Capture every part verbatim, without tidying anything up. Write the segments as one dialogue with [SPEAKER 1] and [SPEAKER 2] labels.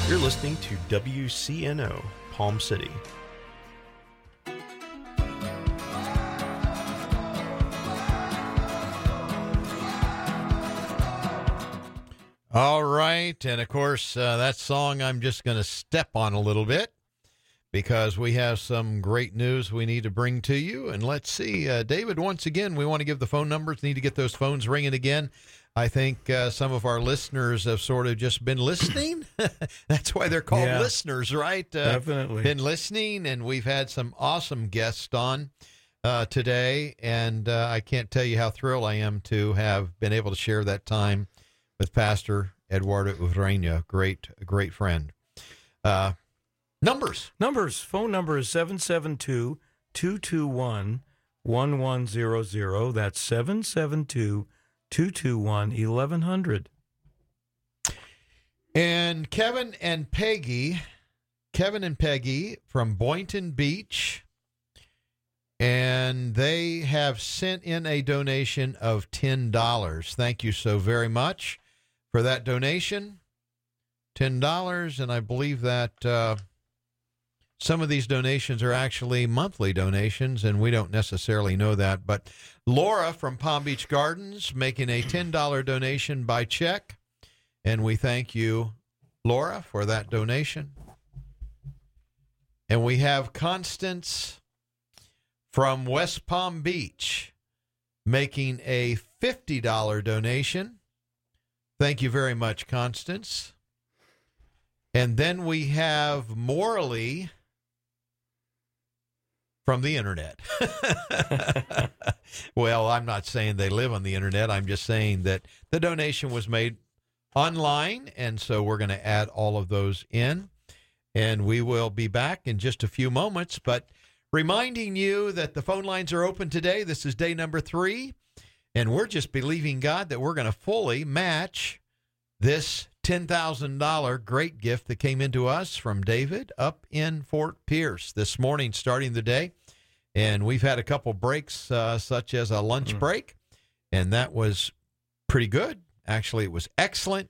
[SPEAKER 1] You're listening to W C N O, Palm City.
[SPEAKER 2] All right, and of course, uh, that song I'm just going to step on a little bit because we have some great news we need to bring to you. And let's see, uh, David, once again, we want to give the phone numbers, need to get those phones ringing again. I think uh, some of our listeners have sort of just been listening. That's why they're called
[SPEAKER 3] Yeah,
[SPEAKER 2] listeners, right? Uh,
[SPEAKER 3] definitely.
[SPEAKER 2] Been listening, and we've had some awesome guests on uh, today. And uh, I can't tell you how thrilled I am to have been able to share that time with Pastor Eduardo Ureña, great, great friend. Uh, numbers.
[SPEAKER 3] Numbers. Phone number is seven seven two, two two one, one one zero zero. That's seven seven two, two two one, eleven hundred.
[SPEAKER 2] And Kevin and Peggy, Kevin and Peggy from Boynton Beach, and they have sent in a donation of ten dollars. Thank you so very much for that donation, ten dollars, and I believe that uh, some of these donations are actually monthly donations, and we don't necessarily know that. But Laura from Palm Beach Gardens making a ten dollars donation by check, and we thank you, Laura, for that donation. And we have Constance from West Palm Beach making a fifty dollars donation. Thank you very much, Constance. And then we have Morley from the internet. Well, I'm not saying they live on the internet. I'm just saying that the donation was made online, and so we're going to add all of those in. And we will be back in just a few moments, but reminding you that the phone lines are open today. This is day number three. And we're just believing God that we're going to fully match this ten thousand dollars great gift that came into us from David up in Fort Pierce this morning, starting the day. And we've had a couple breaks, uh, such as a lunch mm. break, and that was pretty good. Actually, it was excellent.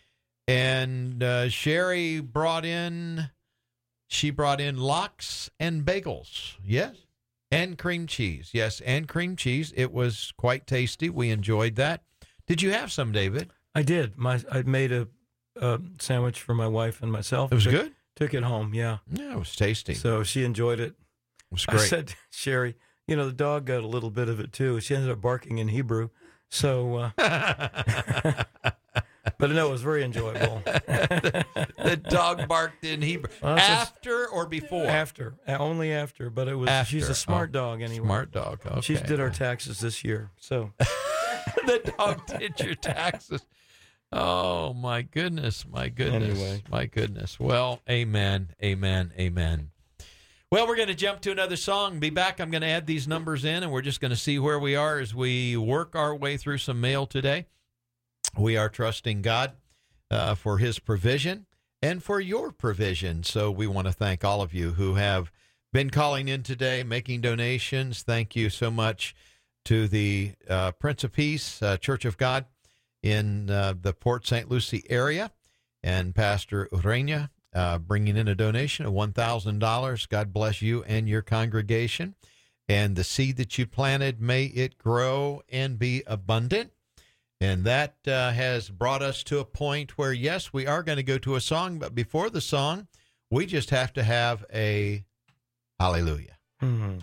[SPEAKER 2] And uh, Sherry brought in, she brought in lox and bagels. Yes. And cream cheese. Yes, and cream cheese. It was quite tasty. We enjoyed that. Did you have some, David?
[SPEAKER 3] I did. My I made a, a sandwich for my wife and myself.
[SPEAKER 2] It was
[SPEAKER 3] took,
[SPEAKER 2] good?
[SPEAKER 3] Took it home, yeah.
[SPEAKER 2] Yeah, it was tasty.
[SPEAKER 3] So she enjoyed it.
[SPEAKER 2] It was great.
[SPEAKER 3] I said to Sherry, you know, the dog got a little bit of it, too. She ended up barking in Hebrew. So, uh, but no, it was very enjoyable.
[SPEAKER 2] the, the dog barked in Hebrew. Well, after or before?
[SPEAKER 3] After. Only after. But it was.
[SPEAKER 2] After.
[SPEAKER 3] She's a smart
[SPEAKER 2] oh,
[SPEAKER 3] dog anyway.
[SPEAKER 2] Smart dog. Okay.
[SPEAKER 3] She did our taxes this year. So
[SPEAKER 2] the dog did your taxes. Oh, my goodness. My goodness.
[SPEAKER 3] Anyway.
[SPEAKER 2] My goodness. Well, amen. Amen. Amen. Well, we're going to jump to another song. Be back. I'm going to add these numbers in, and we're just going to see where we are as we work our way through some mail today. We are trusting God uh, for his provision and for your provision. So we want to thank all of you who have been calling in today, making donations. Thank you so much to the uh, Prince of Peace uh, Church of God in uh, the Port Saint Lucie area, and Pastor Ureña uh, bringing in a donation of one thousand dollars. God bless you and your congregation. And the seed that you planted, may it grow and be abundant. And that uh, has brought us to a point where, yes, we are going to go to a song, but before the song, we just have to have a hallelujah.
[SPEAKER 3] Mm-hmm.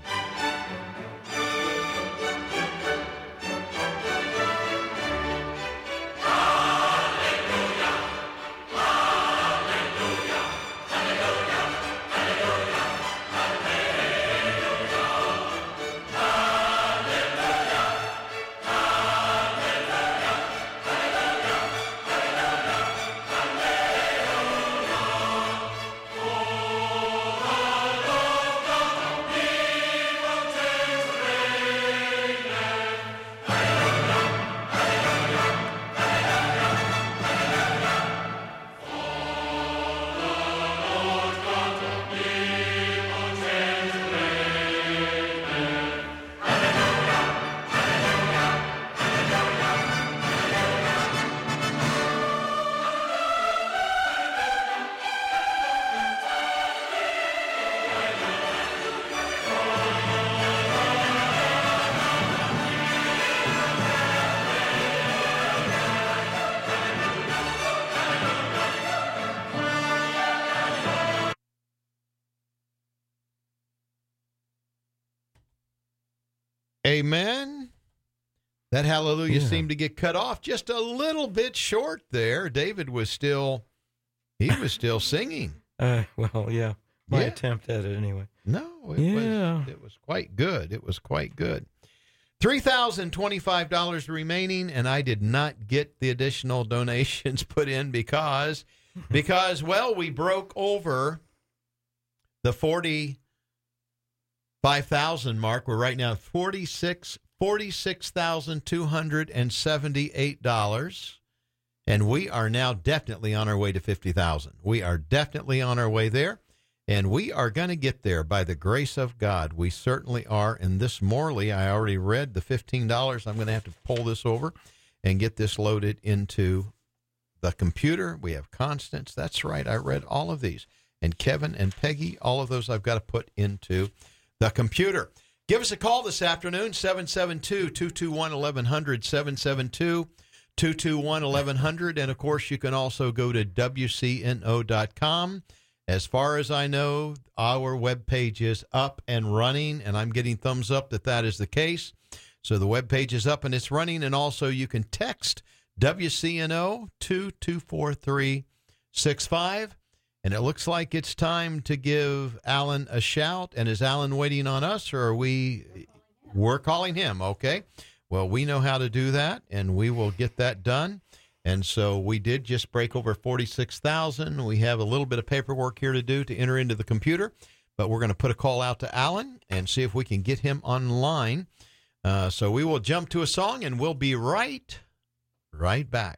[SPEAKER 2] Amen. That hallelujah
[SPEAKER 3] Yeah.
[SPEAKER 2] seemed to get cut off just a little bit short there. David was still, he was still singing.
[SPEAKER 3] Uh, well, yeah. My
[SPEAKER 2] Yeah.
[SPEAKER 3] attempt at it anyway.
[SPEAKER 2] No, it
[SPEAKER 3] Yeah.
[SPEAKER 2] was it was quite good. It was quite good. three thousand twenty-five dollars remaining, and I did not get the additional donations put in because, because well, we broke over the forty-five thousand mark. We're right now forty-six thousand two hundred seventy-eight dollars, and we are now definitely on our way to fifty thousand. We are definitely on our way there. And we are going to get there by the grace of God. We certainly are. And this Morley, I already read the fifteen dollars. I'm going to have to pull this over and get this loaded into the computer. We have Constance. That's right. I read all of these. And Kevin and Peggy, all of those I've got to put into the computer. Give us a call this afternoon, seven seven two, two two one, eleven hundred, seven seven two, two two one, eleven hundred. And, of course, you can also go to W C N O dot com. As far as I know, our webpage is up and running, and I'm getting thumbs up that that is the case. So the webpage is up and it's running, and also you can text W C N O two two four three six five, and it looks like it's time to give Alan a shout. And is Alan waiting on us, or are we? We're calling him, okay. Well, we know how to do that, and we will get that done. And so we did just break over forty-six thousand. We have a little bit of paperwork here to do to enter into the computer, but we're going to put a call out to Alan and see if we can get him online. Uh, so we will jump to a song, and we'll be right, right back.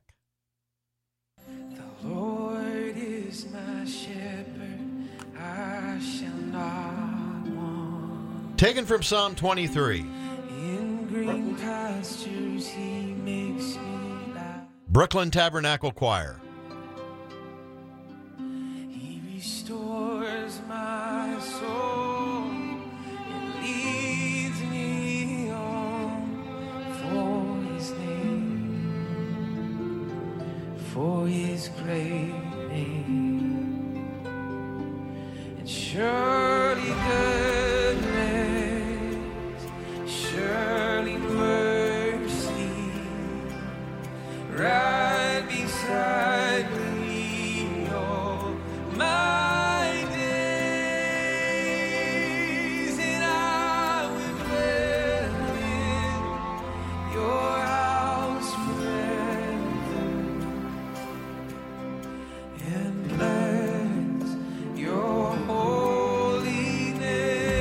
[SPEAKER 4] The Lord is my shepherd, I shall not want.
[SPEAKER 2] Taken from Psalm twenty-three.
[SPEAKER 4] In green pastures he makes me lie.
[SPEAKER 2] Brooklyn Tabernacle Choir.
[SPEAKER 4] He restores my soul and leads me on for his name, for his great name. And surely goodness, surely mercy, right beside me all my days, and I will dwell in your house forever and bless your holy name.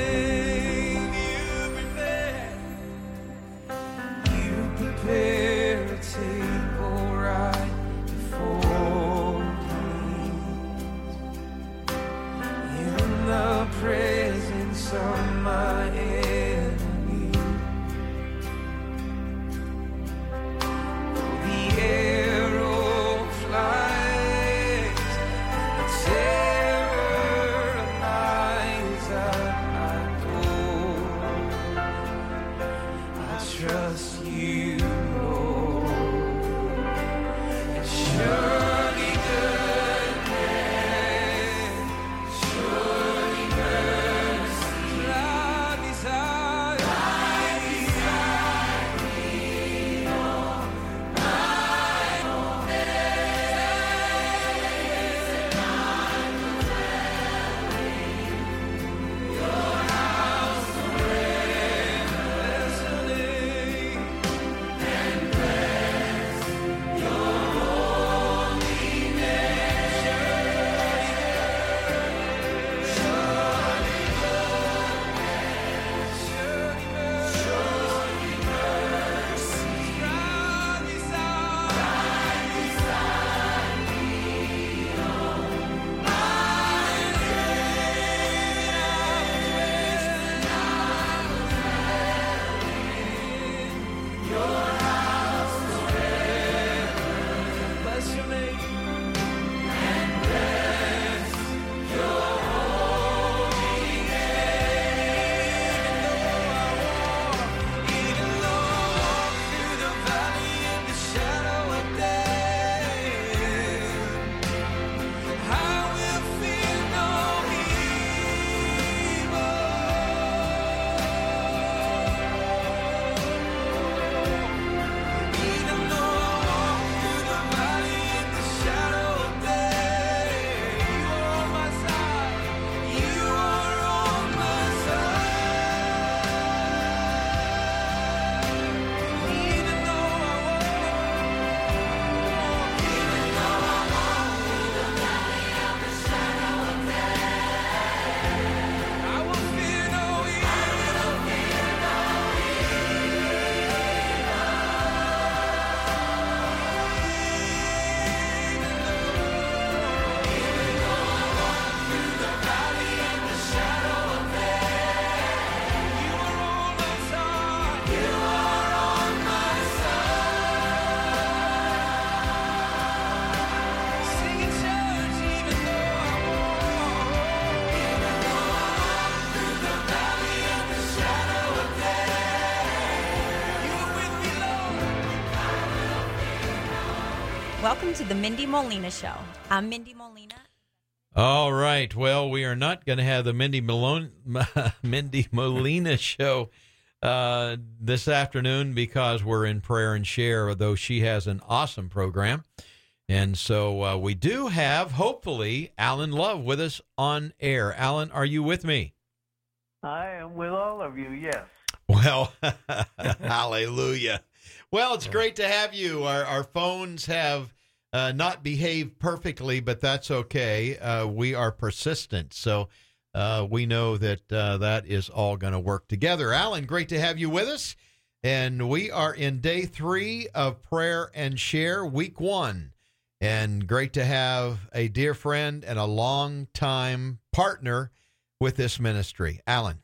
[SPEAKER 5] Welcome to the Mindy Molina Show. I'm Mindy Molina.
[SPEAKER 2] All right. Well, we are not going to have the Mindy Malone, Mindy Molina show uh, this afternoon because we're in prayer and share, though she has an awesome program. And so uh, we do have, hopefully, Alan Love with us on air. Alan, are you with me?
[SPEAKER 6] I am with all of you, yes.
[SPEAKER 2] Well, hallelujah. Well, it's great to have you. Our, our phones have uh, not behaved perfectly, but that's okay. Uh, we are persistent, so uh, we know that uh, that is all going to work together. Alan, great to have you with us. And we are in day three of Prayer and Share, week one. And great to have a dear friend and a long-time partner with this ministry. Alan.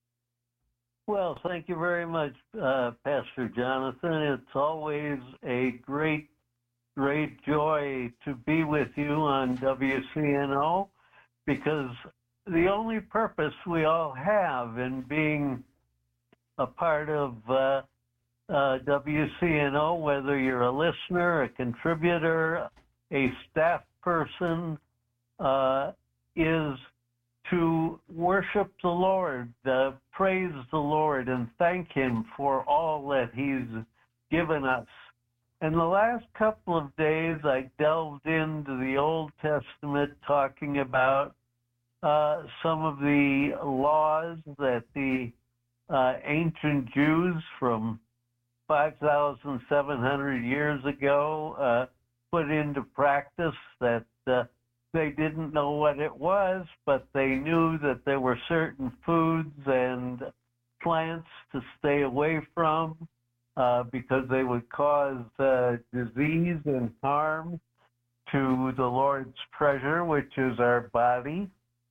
[SPEAKER 6] Well, thank you very much, uh, Pastor Jonathan. It's always a great, great joy to be with you on W C N O, because the only purpose we all have in being a part of uh, uh, W C N O, whether you're a listener, a contributor, a staff person, uh, is to worship the Lord, uh, praise the Lord, and thank Him for all that He's given us. In the last couple of days, I delved into the Old Testament talking about uh, some of the laws that the uh, ancient Jews from five thousand seven hundred years ago uh, put into practice, that uh, they didn't know what it was, but they knew that there were certain foods and plants to stay away from uh, because they would cause uh, disease and harm to the Lord's treasure, which is our body.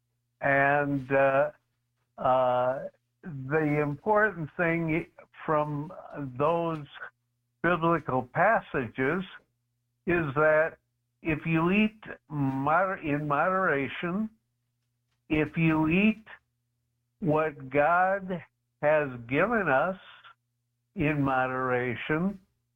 [SPEAKER 6] And uh, uh, the important thing from those biblical passages is that if you eat moder- in moderation, if you eat what God has given us in moderation,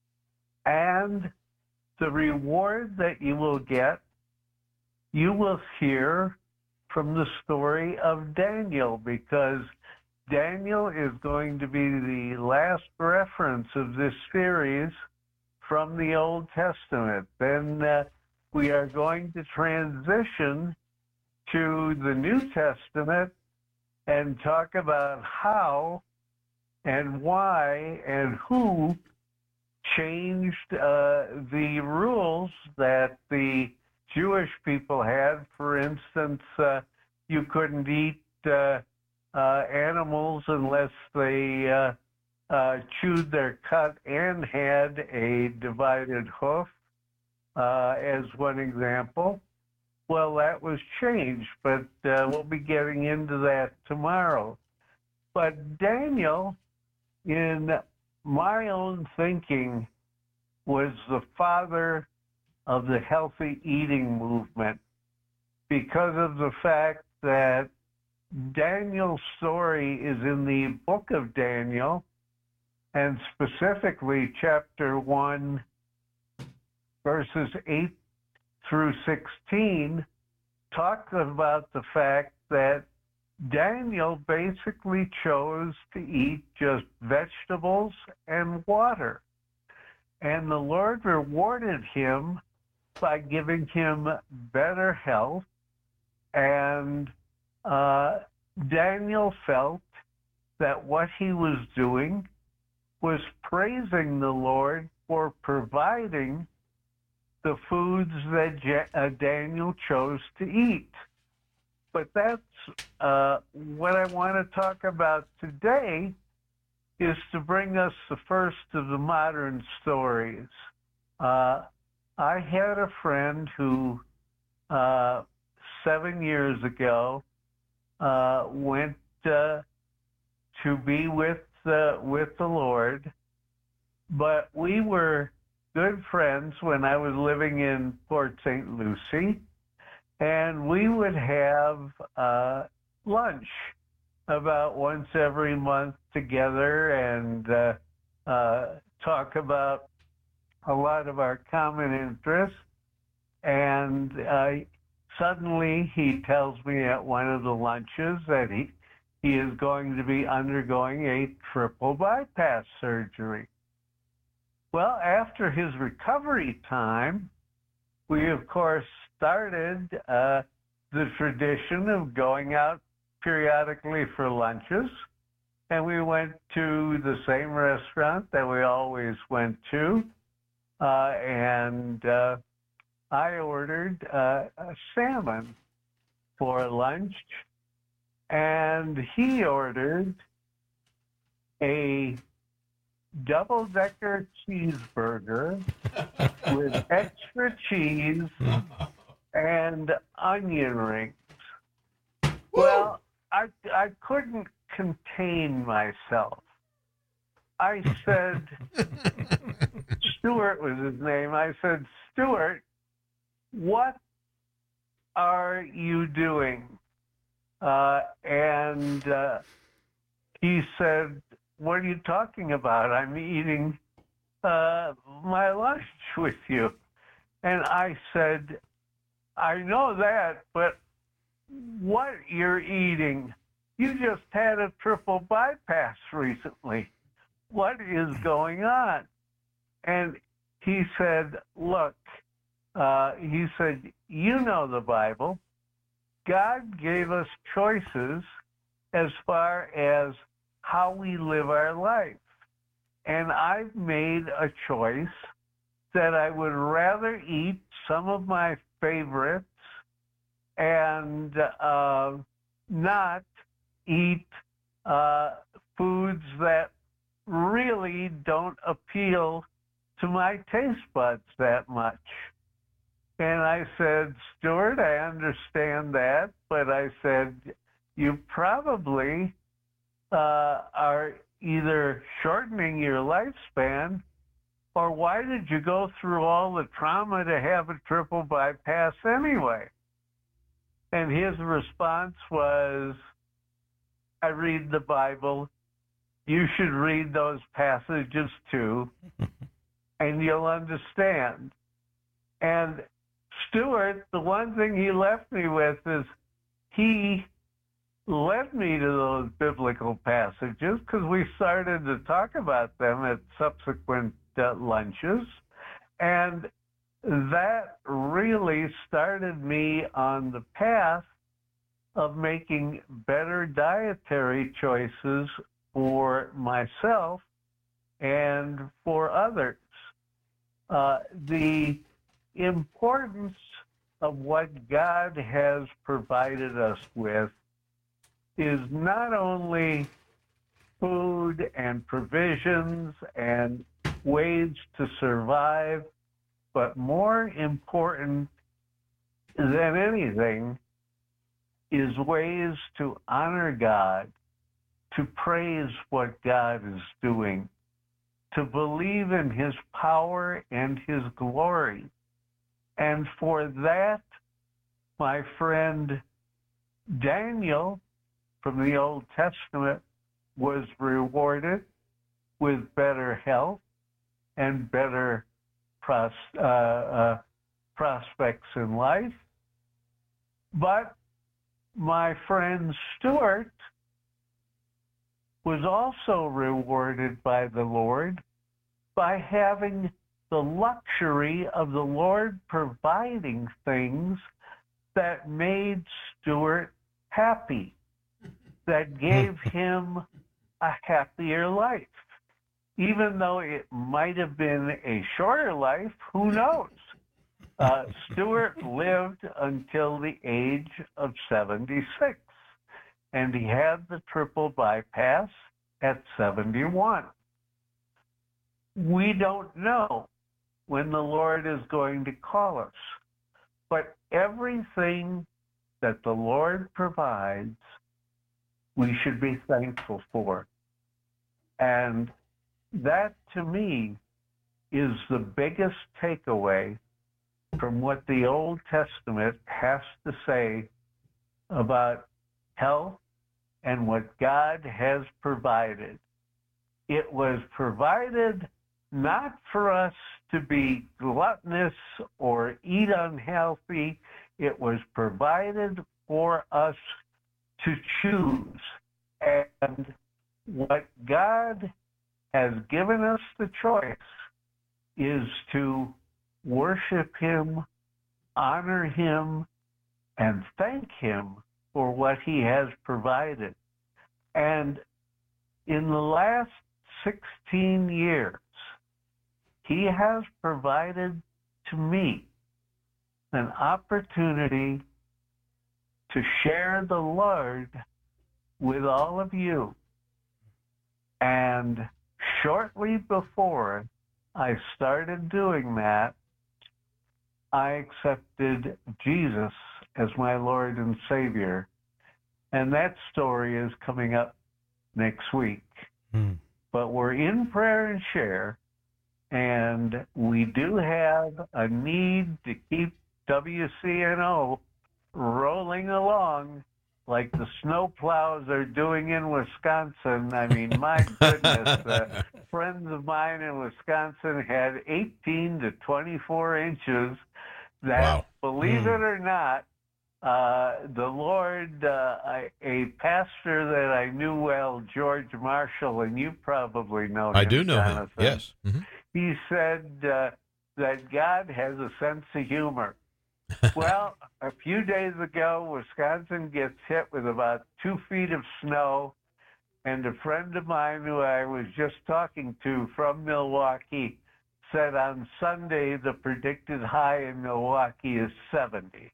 [SPEAKER 6] and the reward that you will get, you will hear from the story of Daniel, because Daniel is going to be the last reference of this series from the Old Testament. Then uh, we are going to transition to the New Testament and talk about how and why and who changed uh, the rules that the Jewish people had. For instance, uh, you couldn't eat uh, uh, animals unless they uh, uh, chewed their cud and had a divided hoof. Uh, as one example. Well, that was changed, but uh, we'll be getting into that tomorrow. But Daniel, in my own thinking, was the father of the healthy eating movement, because of the fact that Daniel's story is in the book of Daniel, and specifically chapter one, verses eight through sixteen, talk about the fact that Daniel basically chose to eat just vegetables and water. And the Lord rewarded him by giving him better health. And uh, Daniel felt that what he was doing was praising the Lord for providing the foods that Je- uh, Daniel chose to eat. But that's uh, what I want to talk about today, is to bring us the first of the modern stories. Uh, I had a friend who uh, seven years ago uh, went uh, to be with uh, with the Lord, but we were good friends when I was living in Port Saint Lucie, and we would have uh, lunch about once every month together and uh, uh, talk about a lot of our common interests. And uh, suddenly he tells me at one of the lunches that he, he is going to be undergoing a triple bypass surgery. Well, after his recovery time, we, of course, started uh, the tradition of going out periodically for lunches. And we went to the same restaurant that we always went to. Uh, and uh, I ordered uh, a salmon for lunch. And he ordered a double-decker cheeseburger with extra cheese and onion rings. Well, I, I couldn't contain myself. I said, Stuart was his name. I said, Stuart, what are you doing? Uh, and uh, he said, what are you talking about? I'm eating uh, my lunch with you. And I said, I know that, but what you're eating, you just had a triple bypass recently. What is going on? And he said, look, uh, he said, you know the Bible. God gave us choices as far as how we live our life. And I've made a choice that I would rather eat some of my favorites and uh, not eat uh, foods that really don't appeal to my taste buds that much. And I said, Stuart, I understand that, but I said, you probably uh, are either shortening your lifespan, or why did you go through all the trauma to have a triple bypass anyway? And his response was, I read the Bible. You should read those passages too, and you'll understand. And Stuart, the one thing he left me with is he led me to those biblical passages because we started to talk about them at subsequent uh, lunches. And that really started me on the path of making better dietary choices for myself and for others. Uh, the importance of what God has provided us with is not only food and provisions and ways to survive, but more important than anything is ways to honor God, to praise what God is doing, to believe in his power and his glory. And for that, my friend Daniel from the Old Testament was rewarded with better health and better pros- uh, uh, prospects in life. But my friend Stuart was also rewarded by the Lord by having the luxury of the Lord providing things that made Stuart happy, that gave him a happier life. Even though it might have been a shorter life, who knows? Uh, Stuart lived until the age of seventy-six, and he had the triple bypass at seventy-one. We don't know when the Lord is going to call us, but everything that the Lord provides, we should be thankful for. And that, to me, is the biggest takeaway from what the Old Testament has to say about health and what God has provided. It was provided not for us to be gluttonous or eat unhealthy. It was provided for us to choose. And what God has given us the choice is to worship him, honor him, and thank him for what he has provided. And in the last sixteen years, he has provided to me an opportunity to share the Lord with all of you. And shortly before I started doing that, I accepted Jesus as my Lord and Savior. And that story is coming up next week.
[SPEAKER 3] Hmm.
[SPEAKER 6] But we're in prayer and share, and we do have a need to keep W C N O rolling along like the snow plows are doing in Wisconsin. I mean, my goodness, uh, friends of mine in Wisconsin had eighteen to twenty-four inches that,
[SPEAKER 2] Wow.
[SPEAKER 6] believe
[SPEAKER 3] Mm.
[SPEAKER 6] it or not, uh, the Lord, uh, I, a pastor that I knew well, George Marshall, and you probably know him,
[SPEAKER 2] I do know
[SPEAKER 6] Jonathan.
[SPEAKER 2] him. Yes. hmm
[SPEAKER 6] He said uh, that God has a sense of humor. Well, a few days ago, Wisconsin gets hit with about two feet of snow, and a friend of mine who I was just talking to from Milwaukee said on Sunday the predicted high in Milwaukee is seventy.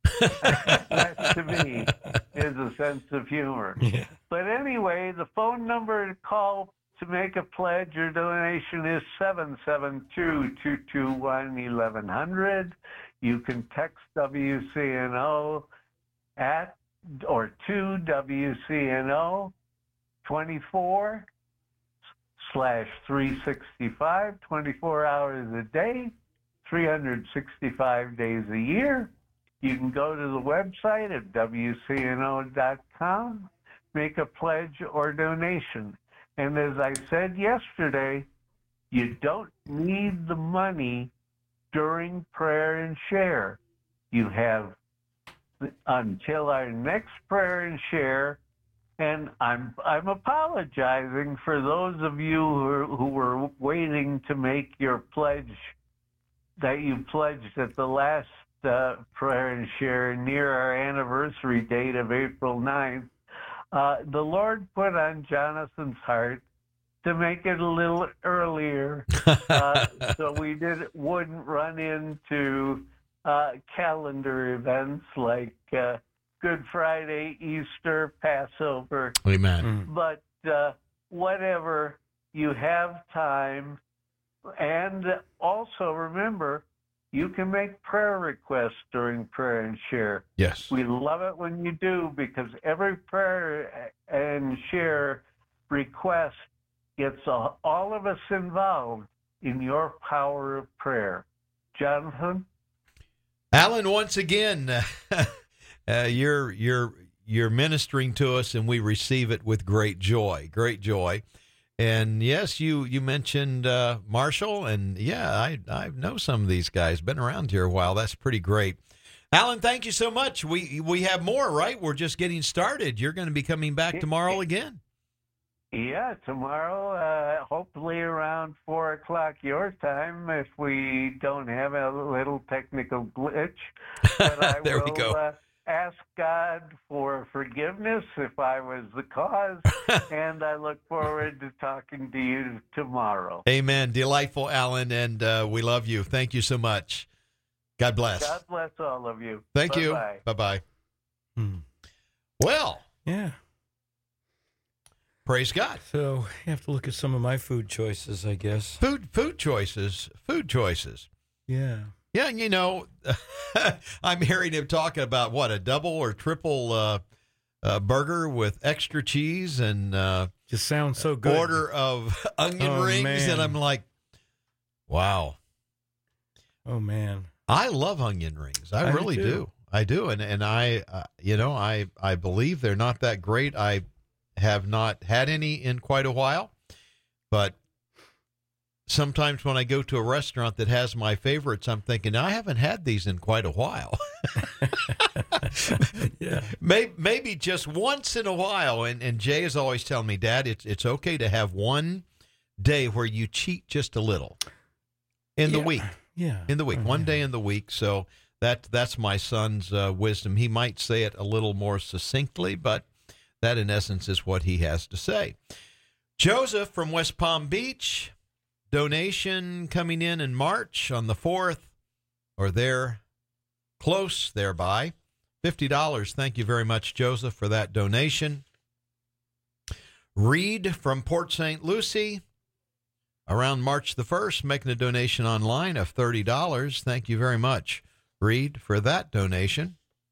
[SPEAKER 6] That, to me, is a sense of humor.
[SPEAKER 3] Yeah.
[SPEAKER 6] But anyway, the phone number to call to make a pledge or donation is seven seven two, two two one, eleven hundred. You can text W C N O at or to W C N O twenty-four slash three sixty-five, twenty-four hours a day, three hundred sixty-five days a year. You can go to the website at W C N O dot com, make a pledge or donation. And as I said yesterday, you don't need the money during prayer and share. You have until our next prayer and share. And I'm I'm apologizing for those of you who are, who were waiting to make your pledge that you pledged at the last uh, prayer and share near our anniversary date of April ninth. Uh, the Lord put on Jonathan's heart to make it a little earlier, uh, so we did wouldn't run into uh, calendar events like uh, Good Friday, Easter, Passover.
[SPEAKER 2] Amen.
[SPEAKER 3] Mm.
[SPEAKER 6] But uh, whatever, you have time. And also remember, you can make prayer requests during prayer and share.
[SPEAKER 2] Yes.
[SPEAKER 6] We love it when you do, because every prayer and share request gets all of us involved in your power of prayer. Jonathan?
[SPEAKER 2] Alan, once again, uh, you're you're you're ministering to us, and we receive it with great joy, great joy. And yes, you you mentioned uh, Marshall, and yeah, I I know some of these guys. Been around here a while. That's pretty great. Alan, thank you so much. We we have more, right? We're just getting started. You're going to be coming back tomorrow again.
[SPEAKER 6] Yeah, tomorrow, uh, hopefully around four o'clock your time, if we don't have a little technical glitch. But I
[SPEAKER 2] There
[SPEAKER 6] will
[SPEAKER 2] we go.
[SPEAKER 6] Uh, ask God for forgiveness if I was the cause, and I look forward to talking to you tomorrow.
[SPEAKER 2] Amen. Delightful, Alan, and uh, we love you. Thank you so much. God bless.
[SPEAKER 6] God bless all of you.
[SPEAKER 2] Thank
[SPEAKER 6] Bye-bye.
[SPEAKER 2] you. Bye-bye.
[SPEAKER 3] Hmm.
[SPEAKER 2] Well,
[SPEAKER 3] Yeah.
[SPEAKER 2] praise God.
[SPEAKER 3] So you have to look at some of my food choices, I guess.
[SPEAKER 2] Food food choices. Food choices.
[SPEAKER 3] Yeah.
[SPEAKER 2] Yeah, you know, I'm hearing him talking about, what, a double or triple uh, uh, burger with extra cheese and uh,
[SPEAKER 3] Just sounds so good.
[SPEAKER 2] order of onion
[SPEAKER 3] Oh,
[SPEAKER 2] rings.
[SPEAKER 3] man.
[SPEAKER 2] And I'm like, wow.
[SPEAKER 3] Oh, man.
[SPEAKER 2] I love onion rings. I,
[SPEAKER 3] I do
[SPEAKER 2] really do,
[SPEAKER 3] too.
[SPEAKER 2] I do. And, and I, uh, you know, I, I believe they're not that great. I have not had any in quite a while. But sometimes when I go to a restaurant that has my favorites, I'm thinking, I haven't had these in quite a while.
[SPEAKER 3] Yeah.
[SPEAKER 2] maybe, maybe just once in a while. And, and Jay is always telling me, Dad, it's it's okay to have one day where you cheat just a little in the
[SPEAKER 3] Yeah.
[SPEAKER 2] week.
[SPEAKER 3] Yeah.
[SPEAKER 2] In the week, one day in the week. So that that's my son's uh, wisdom. He might say it a little more succinctly, but that in essence is what he has to say. Joseph from West Palm Beach, donation coming in in March on the fourth, or there, close thereby, fifty dollars. Thank you very much, Joseph, for that donation. Reed from Port Saint Lucie, around March the first, making a donation online of thirty dollars. Thank you very much, Reed, for that donation.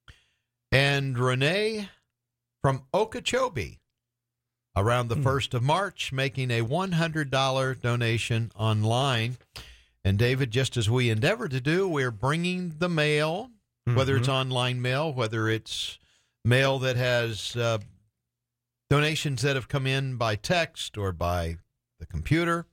[SPEAKER 2] And Renee from Okeechobee, around the first of March, making a one hundred dollars donation online. And David, just as we endeavor to do, we're bringing the mail, whether
[SPEAKER 3] Mm-hmm.
[SPEAKER 2] it's online mail, whether it's mail that has uh, donations that have come in by text or by the computer.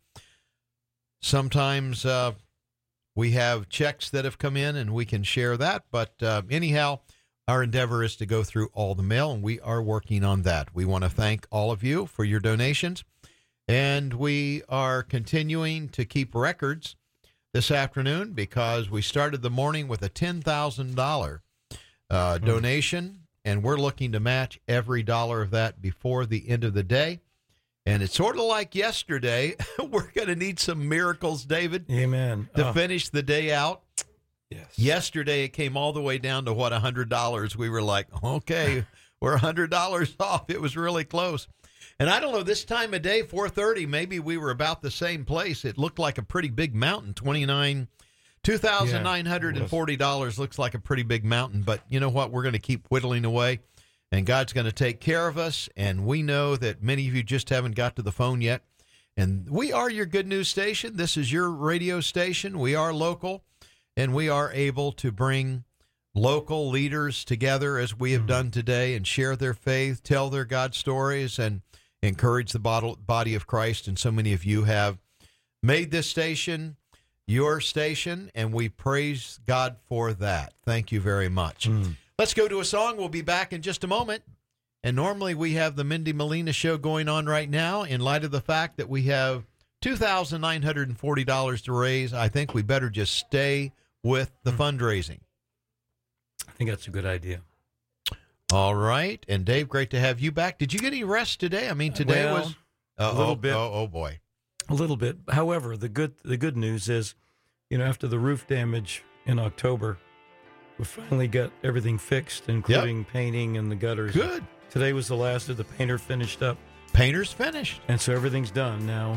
[SPEAKER 2] Sometimes uh, we have checks that have come in and we can share that. But uh, anyhow, our endeavor is to go through all the mail, and we are working on that. We want to thank all of you for your donations, and we are continuing to keep records this afternoon because we started the morning with a ten thousand dollars uh,
[SPEAKER 3] Hmm.
[SPEAKER 2] donation, and we're looking to match every dollar of that before the end of the day. And it's sort of like yesterday. We're going to need some miracles, David,
[SPEAKER 3] Amen.
[SPEAKER 2] to
[SPEAKER 3] Oh,
[SPEAKER 2] finish the day out.
[SPEAKER 3] yes.
[SPEAKER 2] Yesterday, it came all the way down to, what, one hundred dollars. We were like, okay, we're one hundred dollars off. It was really close. And I don't know, this time of day, four thirty, maybe we were about the same place. It looked like a pretty big mountain, twenty-nine, two thousand nine hundred forty dollars looks like a pretty big mountain. But you know what? We're going to keep whittling away, and God's going to take care of us. And we know that many of you just haven't got to the phone yet. And we are your good news station. This is your radio station. We are local. And we are able to bring local leaders together as we have done today and share their faith, tell their God stories, and encourage the body of Christ. And so many of you have made this station your station, and we praise God for that. Thank you very much.
[SPEAKER 3] Mm.
[SPEAKER 2] Let's go to a song. We'll be back in just a moment. And normally we have the Mindy Molina Show going on right now. In light of the fact that we have two thousand nine hundred forty dollars to raise, I think we better just stay with the fundraising.
[SPEAKER 3] I think that's a good idea.
[SPEAKER 2] All right. And Dave, great to have you back. Did you get any rest today? I mean, today
[SPEAKER 3] Well,
[SPEAKER 2] was
[SPEAKER 3] a
[SPEAKER 2] uh,
[SPEAKER 3] little
[SPEAKER 2] oh,
[SPEAKER 3] bit.
[SPEAKER 2] Oh, oh, boy.
[SPEAKER 3] A little bit. However, the good the good news is, you know, after the roof damage in October, we finally got everything fixed, including painting and the gutters.
[SPEAKER 2] Good.
[SPEAKER 3] Today was the last of the painter finished up,
[SPEAKER 2] Painter's finished.
[SPEAKER 3] and so everything's done now.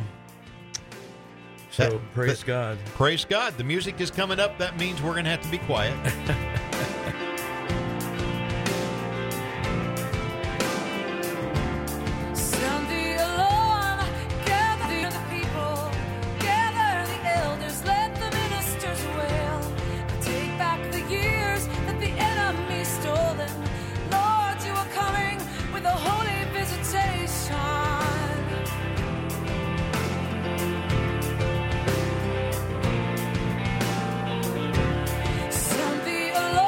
[SPEAKER 3] So
[SPEAKER 2] That-
[SPEAKER 3] praise
[SPEAKER 2] that-
[SPEAKER 3] God.
[SPEAKER 2] Praise God. The music is coming up. That means we're going to have to be quiet.
[SPEAKER 7] Sound the alarm, gather the people, gather the elders, let the ministers wail. Take back the years that the enemy stolen. Lord, you are coming with a holy visitation. Sound the alarm.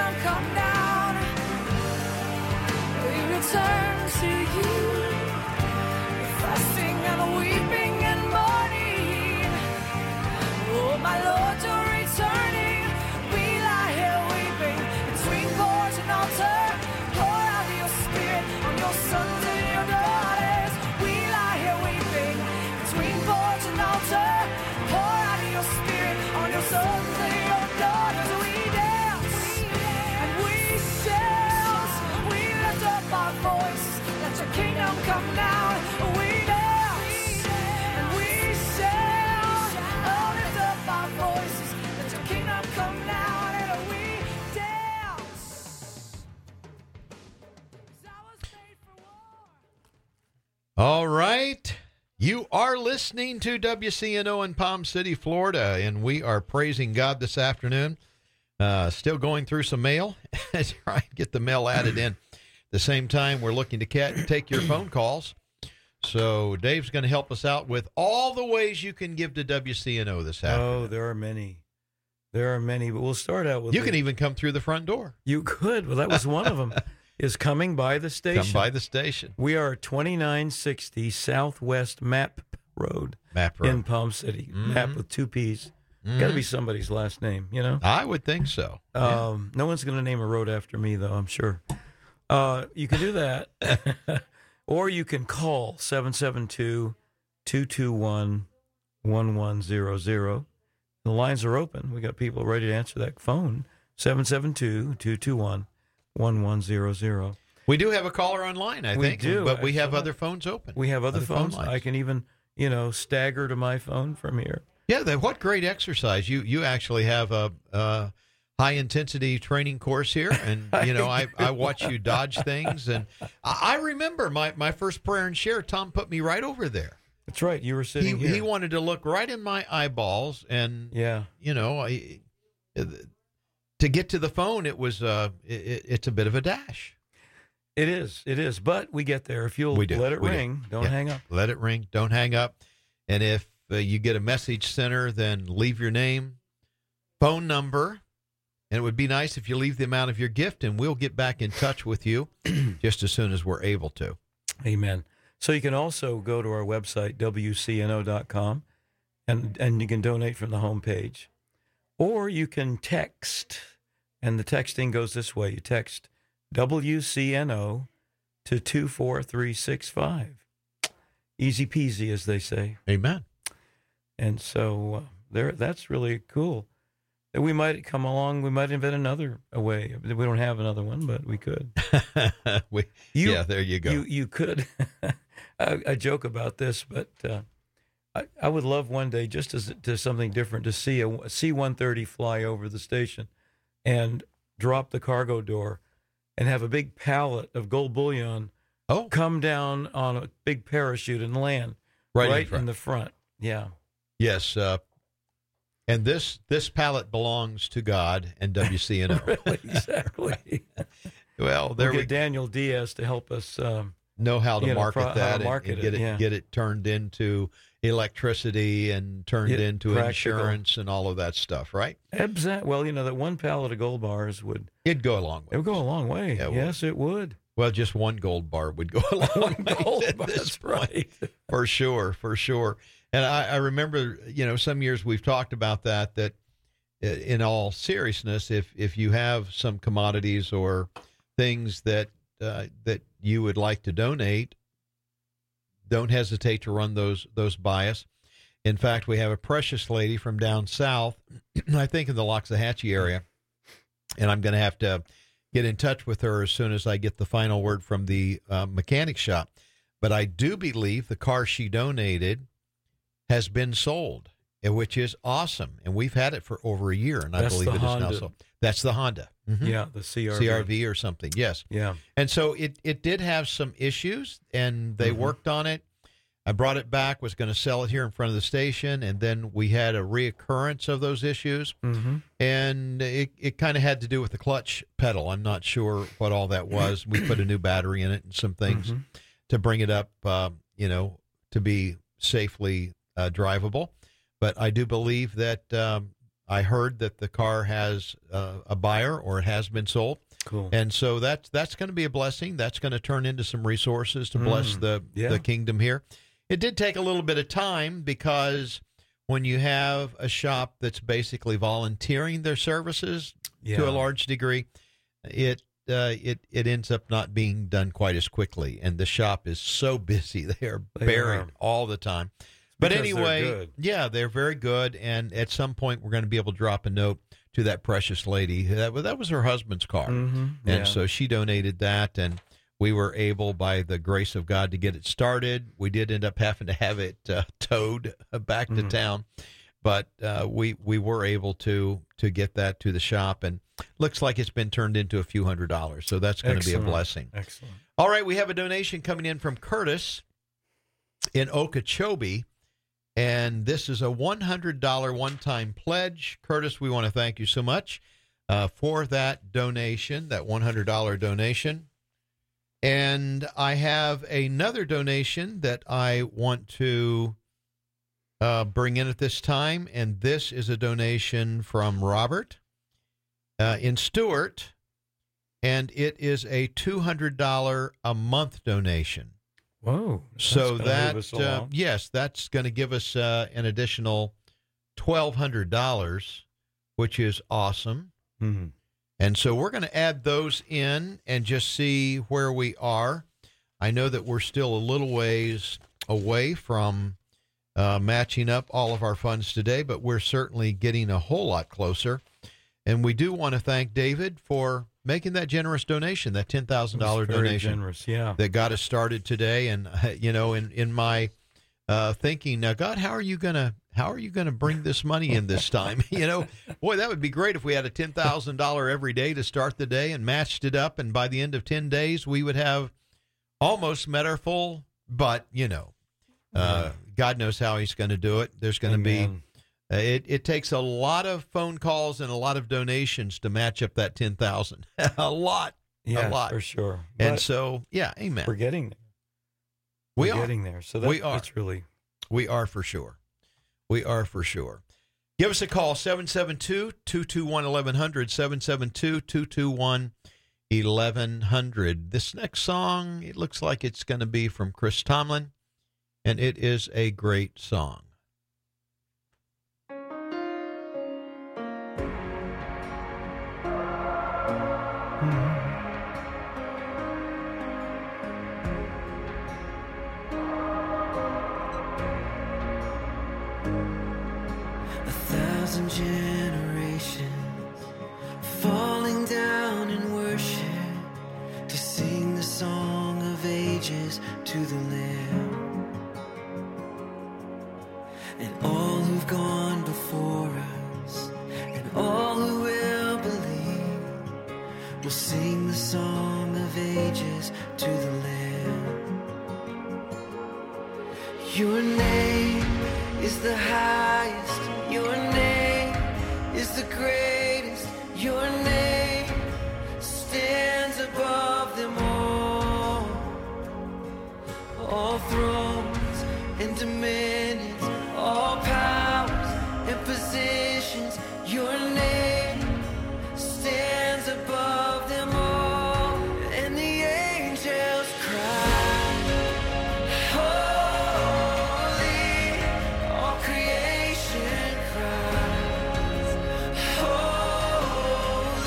[SPEAKER 7] kingdom come down. We return to you, fasting and weeping and mourning. Oh, my Lord, you're returning. We lie here weeping between porch and altar. Pour out your spirit on your sons and your daughters. We lie here weeping between porch and altar. Pour out your spirit on your sons and your daughters. We dance and we shout. We lift up our voice. Let your kingdom come down. We dance and we shout. Oh, lift up our voices. Let your kingdom come down. And we dance. 'Cause I was made for war.
[SPEAKER 2] All right. You are listening to W C N O in Palm City, Florida, and we are praising God this afternoon. Uh, still going through some mail. Trying to get the mail added in. At the same time, we're looking to cat- take your phone calls. So Dave's going to help us out with all the ways you can give to W C N O this afternoon.
[SPEAKER 3] Oh, there are many. There are many, but we'll start out with
[SPEAKER 2] You
[SPEAKER 3] the-
[SPEAKER 2] can even come through the front door.
[SPEAKER 3] You could. Well, that was one of them. Is coming by the station.
[SPEAKER 2] Come by the station.
[SPEAKER 3] We are twenty-nine sixty Southwest Map Road,
[SPEAKER 2] Map Road.
[SPEAKER 3] in Palm City.
[SPEAKER 2] Mhm.
[SPEAKER 3] Map with two P's.
[SPEAKER 2] Mhm.
[SPEAKER 3] Got to be somebody's last name, you know?
[SPEAKER 2] I would think so. Yeah.
[SPEAKER 3] Um, no one's going to name a road after me, though, I'm sure. Uh, you can do that. Or you can call seven seven two, two two one, one one zero zero. The lines are open. We got people ready to answer that phone. seven seven two, two two one, one one zero zero.
[SPEAKER 2] We do have a caller online, I
[SPEAKER 3] We
[SPEAKER 2] think,
[SPEAKER 3] do,
[SPEAKER 2] but we have
[SPEAKER 3] actually.
[SPEAKER 2] other phones open.
[SPEAKER 3] We have other,
[SPEAKER 2] Other phone
[SPEAKER 3] phones.
[SPEAKER 2] lines.
[SPEAKER 3] I can even, you know, stagger to my phone from here.
[SPEAKER 2] Yeah, that, what great exercise. You you actually have a, a high-intensity training course here, and, you know, I, I watch you dodge things, and I, I remember my, my first prayer and share, Tom put me right over there.
[SPEAKER 3] That's right. You were
[SPEAKER 2] He,
[SPEAKER 3] sitting here.
[SPEAKER 2] he wanted to look right in my eyeballs, and,
[SPEAKER 3] yeah.
[SPEAKER 2] you know, I, to get to the phone, it was uh, it, it's a bit of a dash.
[SPEAKER 3] It is. It is. But we get there. If you'll
[SPEAKER 2] We do.
[SPEAKER 3] let it
[SPEAKER 2] We do.
[SPEAKER 3] ring, don't
[SPEAKER 2] Yeah.
[SPEAKER 3] hang up.
[SPEAKER 2] Let it ring. Don't hang up. And if uh, you get a message center, then leave your name, phone number, and it would be nice if you leave the amount of your gift, and we'll get back in touch with you just as soon as we're able to.
[SPEAKER 3] Amen. So you can also go to our website, W C N O dot com, and, and you can donate from the homepage. Or you can text, and the texting goes this way. You text W C N O to two four three six five. Easy peasy, as they say.
[SPEAKER 2] Amen.
[SPEAKER 3] And so uh, there, that's really cool. We might come along. We might invent another way. We don't have another one, but we could.
[SPEAKER 2] we,
[SPEAKER 3] You-
[SPEAKER 2] yeah, there you go.
[SPEAKER 3] You you could. I, I joke about this, but uh, I I would love one day just as to something different to see a C one thirty fly over the station, and drop the cargo door, and have a big pallet of gold bullion
[SPEAKER 2] oh,
[SPEAKER 3] come down on a big parachute and land
[SPEAKER 2] right,
[SPEAKER 3] right,
[SPEAKER 2] in front.
[SPEAKER 3] in the front. Yeah.
[SPEAKER 2] Yes. Uh, and this this pallet belongs to God and W C N O.
[SPEAKER 3] Really, exactly.
[SPEAKER 2] Well, there
[SPEAKER 3] we'll
[SPEAKER 2] we
[SPEAKER 3] get Daniel Diaz to help us. Um,
[SPEAKER 2] know how to
[SPEAKER 3] you know,
[SPEAKER 2] market
[SPEAKER 3] pro- how to
[SPEAKER 2] that and-
[SPEAKER 3] market
[SPEAKER 2] and,
[SPEAKER 3] it,
[SPEAKER 2] get it
[SPEAKER 3] yeah.
[SPEAKER 2] get it turned into electricity and turned
[SPEAKER 3] Yeah,
[SPEAKER 2] into
[SPEAKER 3] practical.
[SPEAKER 2] insurance and all of that stuff, right?
[SPEAKER 3] Exact. Well, you know that one pallet of gold bars would
[SPEAKER 2] It'd go a long way.
[SPEAKER 3] it would go a long way.
[SPEAKER 2] Yeah, it would.
[SPEAKER 3] yes, it would.
[SPEAKER 2] Well, just one gold bar would go a long
[SPEAKER 3] One
[SPEAKER 2] way
[SPEAKER 3] gold
[SPEAKER 2] at
[SPEAKER 3] bar,
[SPEAKER 2] this
[SPEAKER 3] that's
[SPEAKER 2] point.
[SPEAKER 3] right.
[SPEAKER 2] For sure, for sure. And I, I remember, you know, some years we've talked about that, that uh, in all seriousness, if, if you have some commodities or things that, uh, that you would like to donate, don't hesitate to run those, those by us. In fact, we have a precious lady from down south, I think in the Loxahatchee area, and I'm going to have to get in touch with her as soon as I get the final word from the uh, mechanic shop. But I do believe the car she donated has been sold, and which is awesome. And we've had it for over a year, and I
[SPEAKER 3] That's
[SPEAKER 2] believe
[SPEAKER 3] the
[SPEAKER 2] it is now
[SPEAKER 3] Honda.
[SPEAKER 2] sold. That's the Honda. Mhm.
[SPEAKER 3] Yeah, the C R V.
[SPEAKER 2] C R V or something, yes.
[SPEAKER 3] Yeah.
[SPEAKER 2] And so it, it did have some issues, and they
[SPEAKER 3] Mhm.
[SPEAKER 2] worked on it. I brought it back, was going to sell it here in front of the station, and then we had a reoccurrence of those issues.
[SPEAKER 3] Mm-hmm.
[SPEAKER 2] And it, it kind of had to do with the clutch pedal. I'm not sure what all that was. We put a new battery in it and some things
[SPEAKER 3] Mhm.
[SPEAKER 2] to bring it up, uh, you know, to be safely uh, drivable. But I do believe that um, I heard that the car has uh, a buyer, or it has been sold.
[SPEAKER 3] Cool.
[SPEAKER 2] And so that's that's going to be a blessing. That's going to turn into some resources to bless
[SPEAKER 3] Mm,
[SPEAKER 2] the
[SPEAKER 3] yeah.
[SPEAKER 2] the kingdom here. It did take a little bit of time, because when you have a shop that's basically volunteering their services
[SPEAKER 3] Yeah.
[SPEAKER 2] to a large degree, it uh, it it ends up not being done quite as quickly, and the shop is so busy; they are
[SPEAKER 3] They
[SPEAKER 2] buried
[SPEAKER 3] are.
[SPEAKER 2] all the time. But
[SPEAKER 3] because they're
[SPEAKER 2] anyway,
[SPEAKER 3] good.
[SPEAKER 2] yeah, they're very good, and at some point we're going to be able to drop a note to that precious lady. That was that was her husband's car,
[SPEAKER 3] Mhm.
[SPEAKER 2] and
[SPEAKER 3] Yeah.
[SPEAKER 2] so she donated that, and we were able, by the grace of God, to get it started. We did end up having to have it uh, towed back to
[SPEAKER 3] Mhm.
[SPEAKER 2] town, but uh, we we were able to to get that to the shop, and looks like it's been turned into a few hundred dollars. So that's going to be a
[SPEAKER 3] Excellent.
[SPEAKER 2] blessing.
[SPEAKER 3] Excellent.
[SPEAKER 2] All right, we have a donation coming in from Curtis in Okeechobee, and this is a one hundred dollars one-time pledge. Curtis, we want to thank you so much uh, for that donation, that one hundred dollars donation. And I have another donation that I want to uh, bring in at this time, and this is a donation from Robert uh, in Stewart, and it is a two hundred dollars a month donation.
[SPEAKER 3] Whoa. That's
[SPEAKER 2] So
[SPEAKER 3] gonna
[SPEAKER 2] that,
[SPEAKER 3] move us
[SPEAKER 2] uh,
[SPEAKER 3] along.
[SPEAKER 2] yes, that's going to give us uh, an additional twelve hundred dollars, which is awesome.
[SPEAKER 3] Mhm.
[SPEAKER 2] And so we're going to add those in and just see where we are. I know that we're still a little ways away from uh, matching up all of our funds today, but we're certainly getting a whole lot closer. And we do want to thank David for making that generous donation, that ten thousand dollars
[SPEAKER 3] It was very
[SPEAKER 2] donation
[SPEAKER 3] generous, yeah.
[SPEAKER 2] that got us started today. And, uh, you know, in, in my uh, thinking, now, God, how are you going to how are you going to bring this money in this time? You know, boy, that would be great if we had a ten thousand dollars every day to start the day and matched it up. And by the end of ten days, we would have almost met our full. But, you know, uh, God knows how he's going to do it. There's going to be
[SPEAKER 3] Amen.
[SPEAKER 2] uh, it, it takes a lot of phone calls and a lot of donations to match up that ten thousand. A lot.
[SPEAKER 3] Yes,
[SPEAKER 2] lot.
[SPEAKER 3] for sure.
[SPEAKER 2] And
[SPEAKER 3] But
[SPEAKER 2] so, yeah, amen.
[SPEAKER 3] we're getting there.
[SPEAKER 2] We
[SPEAKER 3] We're
[SPEAKER 2] are.
[SPEAKER 3] getting there. So that,
[SPEAKER 2] We are.
[SPEAKER 3] that's really
[SPEAKER 2] We are for sure. We are for sure. Give us a call, seven seven two, two two one, one one zero zero, seven seven two, two two one, one one zero zero. This next song, it looks like it's going to be from Chris Tomlin, and it is a great song.
[SPEAKER 4] A thousand generations falling down in worship to sing the song of ages to the Lamb. And all who've gone before us and all who will believe will sing the song of ages to the Lamb. Your name is the highest, your name is the greatest, your name stands above them all. All thrones and dominions, all powers and positions, your name stands above them all. And the angels cry, holy, all creation cries, holy.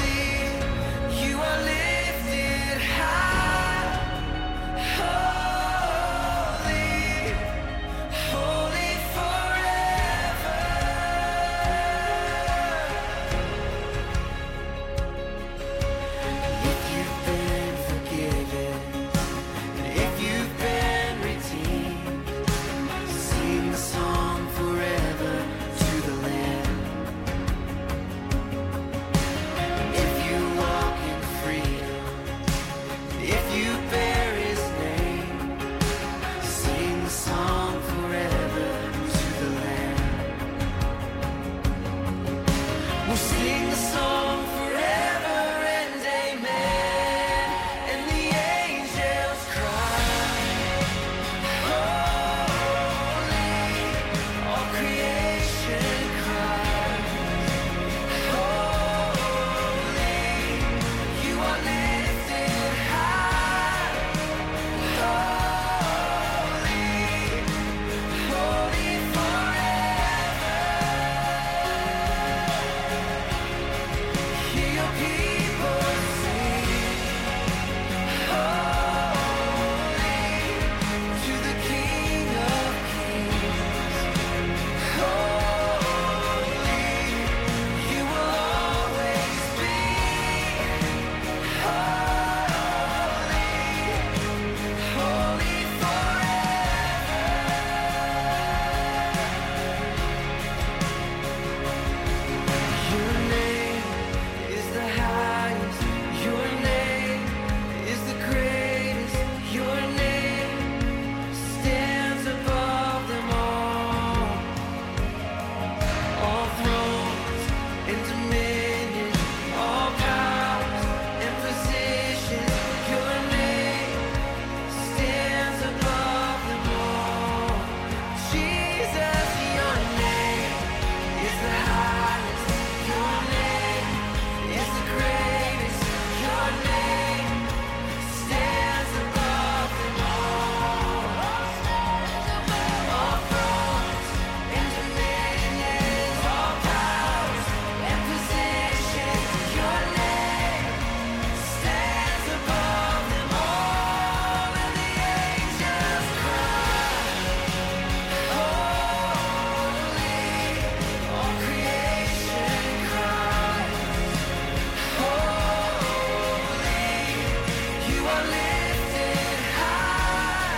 [SPEAKER 4] are lifted high.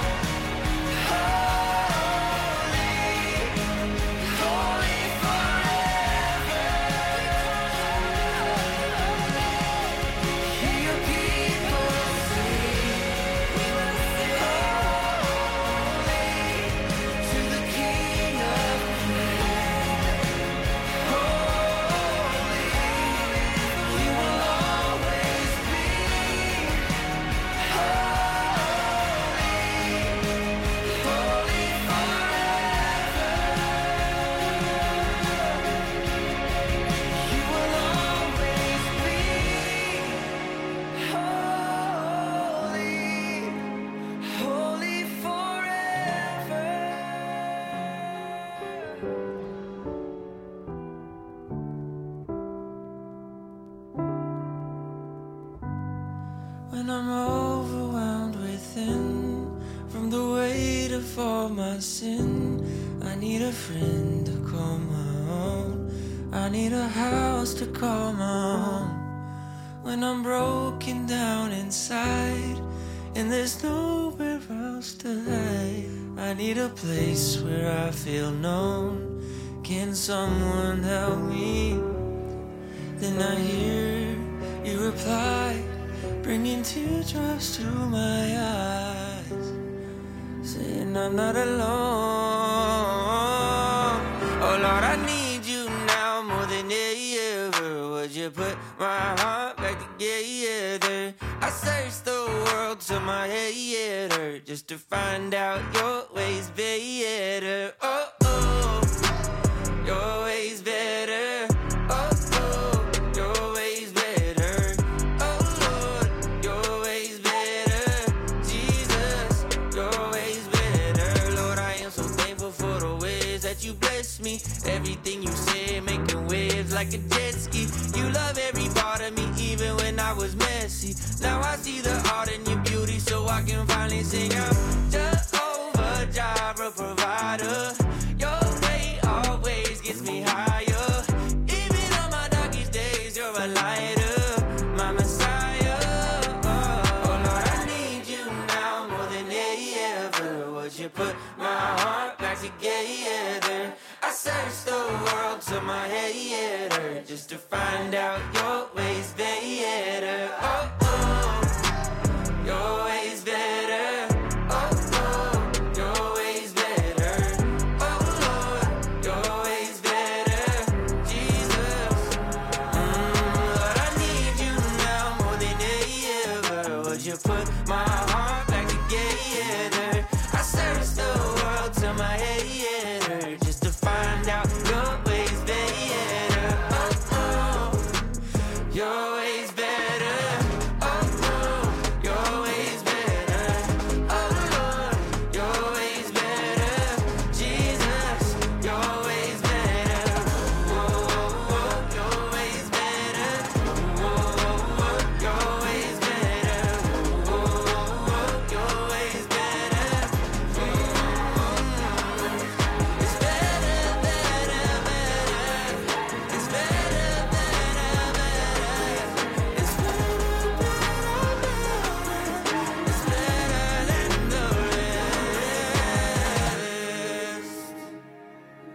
[SPEAKER 4] Holy, holy forever. Hear your people sing. We will sing holy to the King of Kings. Holy, you will always be holy, holy forever. You will always be holy, holy forever. When I'm overwhelmed within from the weight of all my sin, I need a friend to call my own. I need a house to call my home. When I'm broken down inside and there's nowhere else to hide, I need a place where I feel known. Can someone help me? Then I hear you reply, bringing teardrops to my eyes, saying I'm not alone. Oh Lord, I need you now more than ever. Would you put my heart back together? I searched the world till my head hurt just to find out your ways better. Oh, oh, your ways better. Oh, oh, your ways better. Oh, Lord, your ways better. Jesus, your ways better. Lord, I am so thankful for the ways that you bless me. Everything you said, making waves like a jet ski. You love every part of me, even when I was messy. Now I see the art in your beauty, so I can finally sing out. Jehovah Jireh, provider. Your way always gets me higher. Even on my darkest days, you're a lighter, my Messiah. Oh Lord, I need you now more than ever. Would you put my heart back together? I searched the world till my head hurt just to find out your ways better. Oh, oh, your ways better. Oh, oh, your ways better. Oh, Lord, your ways better. Jesus, mm, Lord, I need you now more than ever. Would you put my heart back together? I searched the world till my head hurt just to find out your ways better. Oh, oh, your ways better. Oh, oh, your ways better. Oh, Lord, your ways better. Jesus, your ways better. Whoa, whoa, your ways better. Whoa, whoa, your ways better. Whoa, whoa, your ways better. It's better, better, better. It's better, better, better. It's better, better, better. It's better than the rest.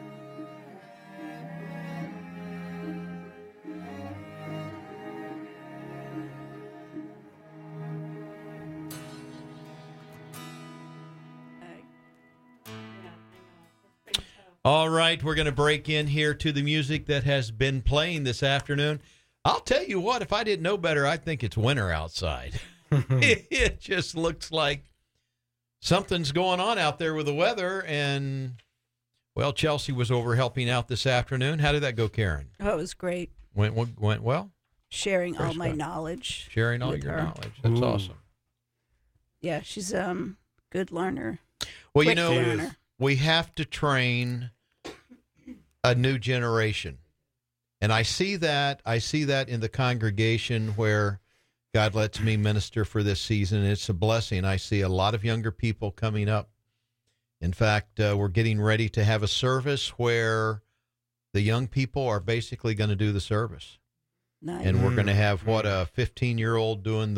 [SPEAKER 2] All right, we're going to break in here to the music that has been playing this afternoon. I'll tell you what, if I didn't know better, I think it's winter outside. It just looks like something's going on out there with the weather. And, well, Chelsea was over helping out this afternoon. How did that go, Karen?
[SPEAKER 8] Oh, it was great.
[SPEAKER 2] Went went well?
[SPEAKER 8] Sharing all
[SPEAKER 2] First
[SPEAKER 8] my
[SPEAKER 2] time.
[SPEAKER 8] knowledge.
[SPEAKER 2] Sharing all
[SPEAKER 8] with
[SPEAKER 2] your
[SPEAKER 8] her.
[SPEAKER 2] knowledge. That's
[SPEAKER 3] Ooh.
[SPEAKER 2] awesome.
[SPEAKER 8] Yeah, she's um good learner.
[SPEAKER 2] Well, you
[SPEAKER 8] Quick
[SPEAKER 2] know,
[SPEAKER 8] learner.
[SPEAKER 2] we have to train a new generation. And I see that, I see that in the congregation where God lets me minister for this season. It's a blessing. I see a lot of younger people coming up. In fact, uh, we're getting ready to have a service where the young people are basically going to do the service.
[SPEAKER 8] Nice.
[SPEAKER 2] And we're going to
[SPEAKER 3] Mm.
[SPEAKER 2] have, what, a fifteen-year-old doing the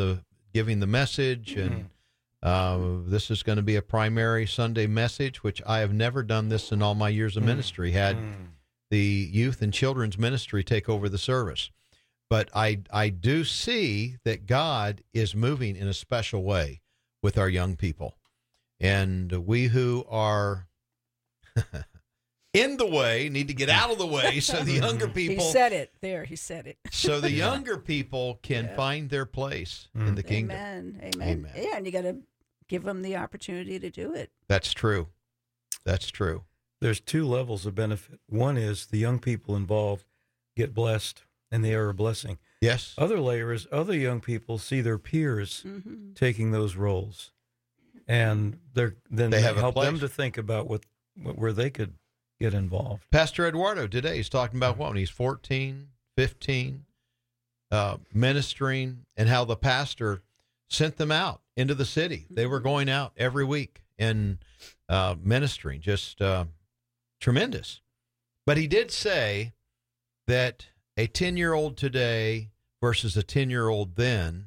[SPEAKER 2] giving the message, and uh, this is going to be a primary Sunday message, which I have never done this in all my years of ministry. Had the youth and children's ministry take over the service. But I, I do see that God is moving in a special way with our young people. And we who are in the way need to get out of the way so the younger people...
[SPEAKER 8] He said it. There, he said it.
[SPEAKER 2] So the younger people can
[SPEAKER 8] Yeah.
[SPEAKER 2] find their place in the kingdom.
[SPEAKER 8] Amen. Amen.
[SPEAKER 2] Amen.
[SPEAKER 8] Yeah, and you got to give them the opportunity to do it.
[SPEAKER 2] That's true. That's true.
[SPEAKER 3] There's two levels of benefit. One is the young people involved get blessed, and they are a blessing.
[SPEAKER 2] Yes.
[SPEAKER 3] Other layer is other young people see their peers
[SPEAKER 8] Mm-hmm.
[SPEAKER 3] taking those roles, and they're then
[SPEAKER 2] They
[SPEAKER 3] they
[SPEAKER 2] have a
[SPEAKER 3] help them
[SPEAKER 2] place.
[SPEAKER 3] to think about what, what where they could get involved.
[SPEAKER 2] Pastor Eduardo today is talking about what, when he's fourteen, fifteen, uh, ministering, and how the pastor sent them out into the city. They were going out every week and uh, ministering, just uh, tremendous. But he did say that a ten-year-old today versus a ten-year-old then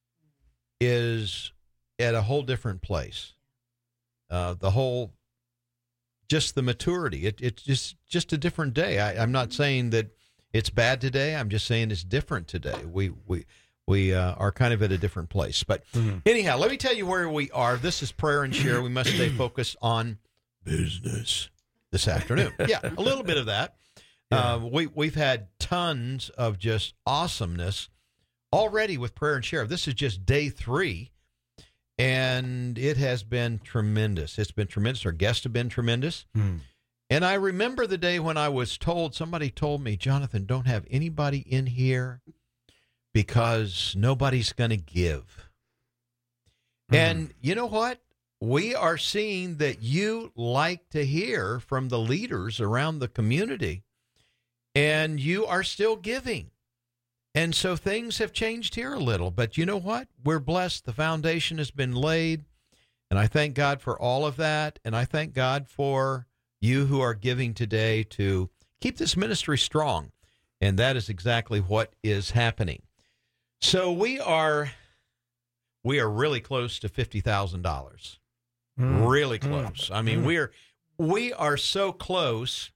[SPEAKER 2] is at a whole different place. Uh, the whole, just the maturity. It, it's just, just a different day. I, I'm not saying that it's bad today. I'm just saying it's different today. We we we uh, are kind of at a different place. But
[SPEAKER 3] Mm-hmm.
[SPEAKER 2] anyhow, let me tell you where we are. This is Prayer and Share. We must stay focused on business this afternoon. Yeah, a little bit of that.
[SPEAKER 3] Yeah.
[SPEAKER 2] Uh, we, we've had tons of just awesomeness already with Prayer and Share. This is just day three, and it has been tremendous. It's been tremendous. Our guests have been tremendous.
[SPEAKER 3] Hmm.
[SPEAKER 2] And I remember the day when I was told, somebody told me, Jonathan, don't have anybody in here because nobody's going to give.
[SPEAKER 3] Hmm.
[SPEAKER 2] And you know what? We are seeing that you like to hear from the leaders around the community, and you are still giving. And so things have changed here a little. But you know what? We're blessed. The foundation has been laid, and I thank God for all of that. And I thank God for you who are giving today to keep this ministry strong. And that is exactly what is happening. So we are we are really close to fifty thousand dollars.
[SPEAKER 3] Mm.
[SPEAKER 2] Really close.
[SPEAKER 3] Mm.
[SPEAKER 2] I mean,
[SPEAKER 3] Mm.
[SPEAKER 2] we are we are so close.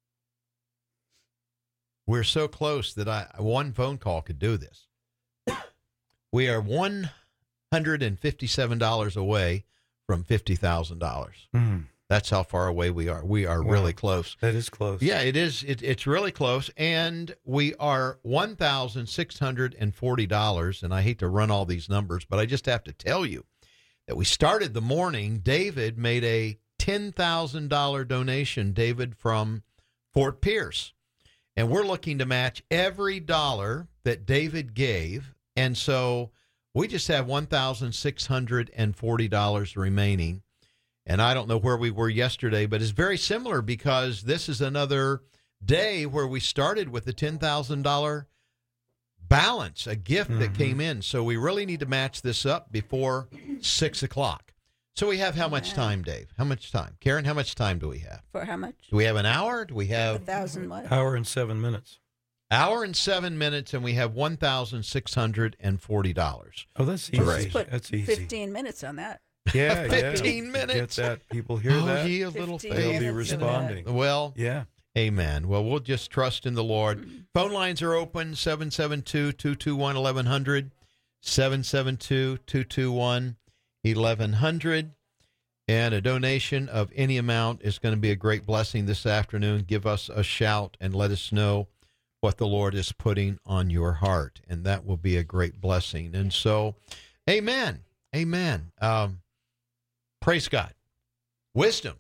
[SPEAKER 2] We're so close that I one phone call could do this. We are one hundred fifty-seven dollars away from fifty thousand dollars.
[SPEAKER 3] Mm.
[SPEAKER 2] That's how far away we are. We are
[SPEAKER 3] Wow.
[SPEAKER 2] really close.
[SPEAKER 3] That is close.
[SPEAKER 2] Yeah, it is. It, it's really close. And we are one thousand six hundred forty dollars. And I hate to run all these numbers, but I just have to tell you that we started the morning. David made a ten thousand dollars donation, David, from Fort Pierce. And we're looking to match every dollar that David gave. And so we just have one thousand six hundred forty dollars remaining. And I don't know where we were yesterday, but it's very similar because this is another day where we started with a ten thousand dollars balance, a gift
[SPEAKER 3] Mm-hmm.
[SPEAKER 2] that came in. So we really need to match this up before six o'clock. So we have how much
[SPEAKER 8] Wow.
[SPEAKER 2] time, Dave? How much time? Karen, how much time do we have?
[SPEAKER 8] For how much?
[SPEAKER 2] Do we have an hour? Do we
[SPEAKER 8] A
[SPEAKER 2] have
[SPEAKER 8] thousand what?
[SPEAKER 3] Hour and seven minutes.
[SPEAKER 2] hour and seven minutes, and we have one thousand six hundred forty dollars.
[SPEAKER 3] Oh, that's easy.
[SPEAKER 2] Right.
[SPEAKER 8] Put
[SPEAKER 3] That's easy.
[SPEAKER 8] fifteen minutes on that.
[SPEAKER 3] Yeah,
[SPEAKER 2] fifteen
[SPEAKER 3] yeah.
[SPEAKER 2] minutes.
[SPEAKER 3] Get that? People hear
[SPEAKER 2] oh,
[SPEAKER 3] that?
[SPEAKER 2] ye of little
[SPEAKER 8] fifteen
[SPEAKER 3] They'll
[SPEAKER 2] faith.
[SPEAKER 3] be
[SPEAKER 8] minutes of that.
[SPEAKER 3] responding.
[SPEAKER 2] Well,
[SPEAKER 3] Yeah.
[SPEAKER 2] amen. Well, we'll just trust in the Lord.
[SPEAKER 8] Mm-hmm.
[SPEAKER 2] Phone lines are open, seven seven two, two two one, eleven hundred, seven seven two, two two one, eleven hundred. And a donation of any amount is going to be a great blessing this afternoon. Give us a shout and let us know what the Lord is putting on your heart, and that will be a great blessing. And so, amen. Amen. Um, praise God. Wisdom.